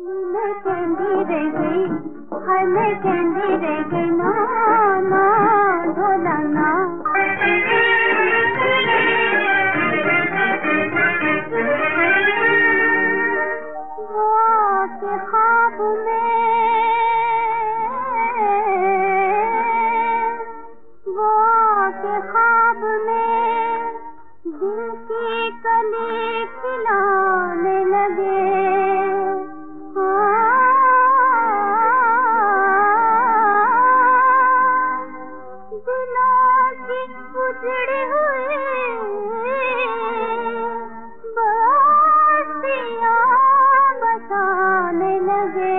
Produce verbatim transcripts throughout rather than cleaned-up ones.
मैं कहती रह गई, हाय मैं कहती रह गई ना ना ढोला ना। वो आके ख्वाब में, वो आके ख्वाब में दिल की कली खिलाने लगे। उजड़ी हुई बस्तियां बसाने लगे।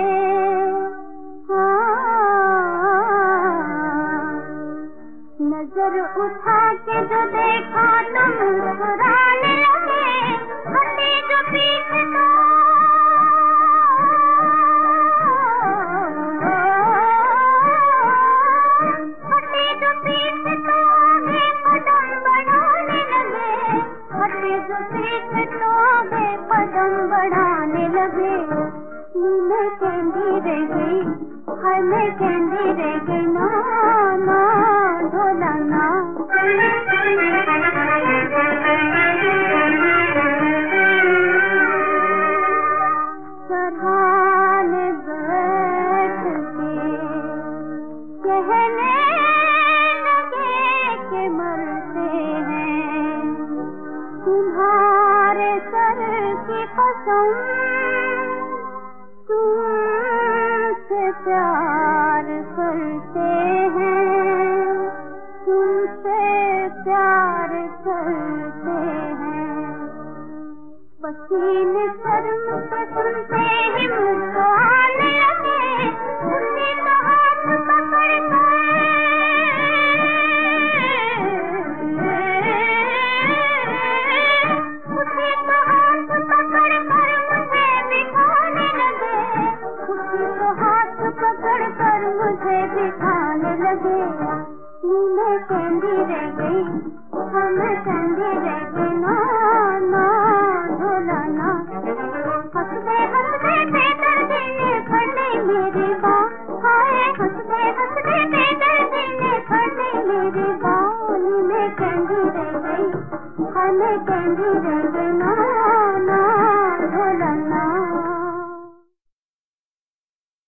नजर उठा के जो देखा तो मुस्कुराने लगे। हटे जो पीछे तो हटे जो पीछे तो आगे कदम बढ़ाने लगे। हटे जो पीछे तो आगे कदम बढ़ाने लगे। मैं कहती रह गई, हाय मैं कहती रह गई ना ना ढोला ना। सराहने बैठ के कहने लगे कि मरते हैं तुम्हारे सर की कसम। तुमसे प्यार करते हैं, तुमसे प्यार करते हैं। पसीने शर्म से सुनते ही मुझको आने लगे। उसी का हाथ पकड़ कर उसी का हाथ पकड़ कर मुझे बिठाने लगे। उसी को हाथ पकड़ कर मुझे बिठाने लगे। मैं कहती रह गई, हम कहती रह गई ना ना ढोला ना। हंसते हंसते बेदर्दी ने फड़ ली मेरी बात। हाय हंसते हंसते बेदर्दी ने फड़ ली मेरी बात। मैं कहती रह गई, हम कहती रह